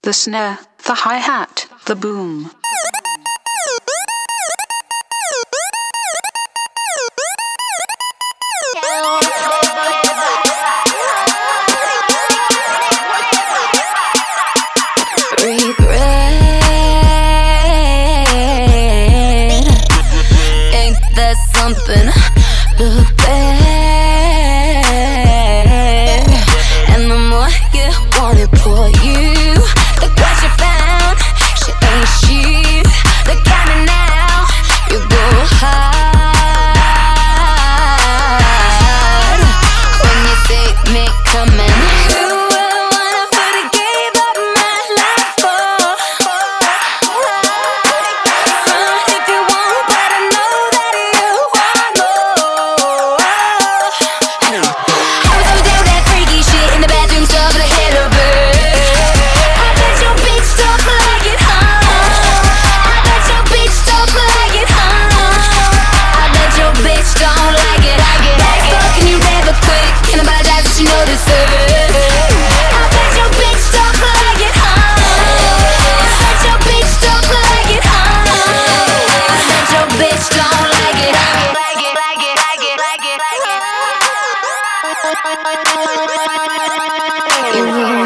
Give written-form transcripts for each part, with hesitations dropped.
the snare, the hi-hat, the boom. Ain't that something? Look back, and the more you want it for you, look what you found. She ain't she. Look at me now, you go hard when you see me coming. You were one I would've gave up my life for. If you want, but I know that you want more. I was doing that freaky shit in the bathroom, stuff the head of it. I bet your bitch don't like it, huh? I bet your bitch don't like it, huh? I bet your bitch don't like it. Back fucking you never quick, can't apologize if she notices it. I bet your bitch don't like it, huh? I bet your bitch don't like it, huh? I bet your bitch don't like it. You were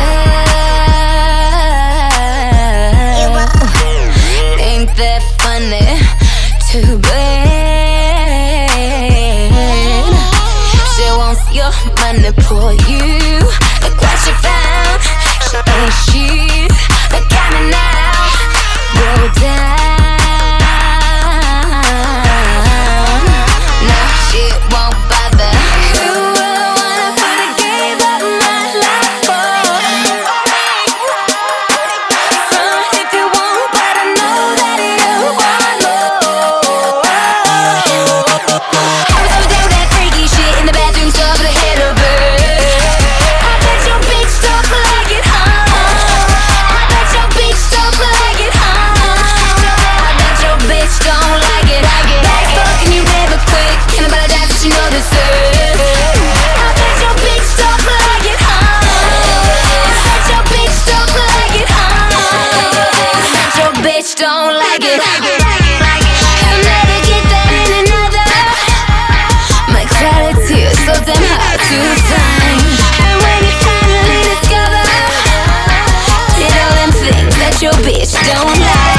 there. Ain't that funny? Too bad. She wants your money for you. Look what she found. She ain't she. Look at me now. Go down. Now she won't bother. You were the one I would've gave up my life for. If you want, but I know that you want more. I was doing that freaky shit in the bathroom, stuff the head of it. I bet your bitch don't like it, huh? I bet your bitch don't like it, huh? I bet your bitch don't like it. Back fucking you never quick, can't apologize if she notices it. I bet your bitch don't like it, huh? I bet your bitch don't like it, huh? I bet your bitch don't like it. You'll never get that in another. My clarity is so damn hard to find. And when you finally discover, did all them things that your bitch don't like.